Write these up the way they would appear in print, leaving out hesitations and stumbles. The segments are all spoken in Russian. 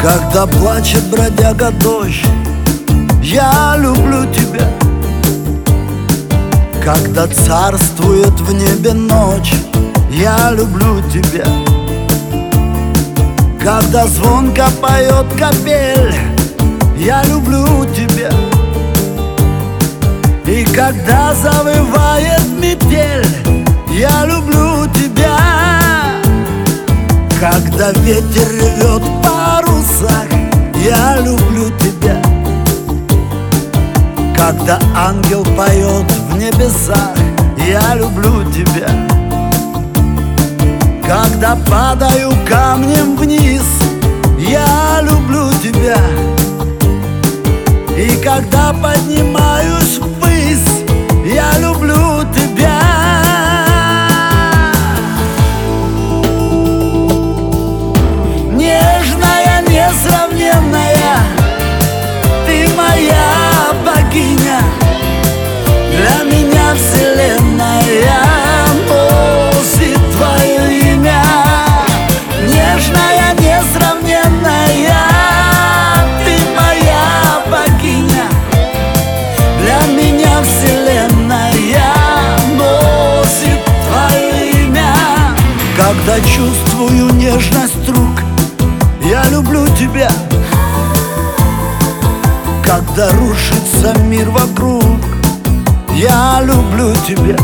Когда плачет бродяга дождь, я люблю тебя. Когда царствует в небе ночь, я люблю тебя. Когда звонко поет капель, я люблю тебя. И когда завывает метель, я люблю тебя. Когда ветер рвет в парусах, я люблю тебя. Когда ангел поет в небесах, я люблю тебя. Когда падаю камнем вниз, я люблю тебя. И когда поднимаюсь ввысь, я люблю тебя. Нежная, несравненная, ты моя богиня. Для меня вселенная носит твое имя. Нежная, несравненная, ты моя богиня. Для меня вселенная носит твое имя. Когда чувствую нежность рук, я люблю тебя. Когда рушится мир вокруг, я люблю тебя.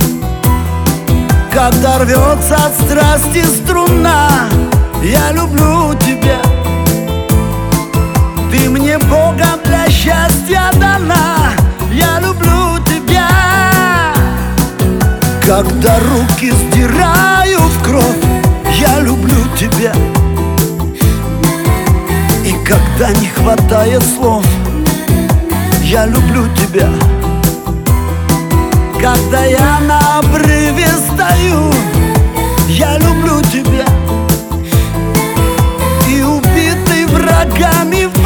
Когда рвется от страсти струна, я люблю тебя. Ты мне Богом для счастья дана, я люблю тебя. Когда руки сдираю в кровь, я люблю тебя. И когда не хватает слов, я люблю тебя. Когда я на обрыве стою, я люблю тебя. И убитый врагами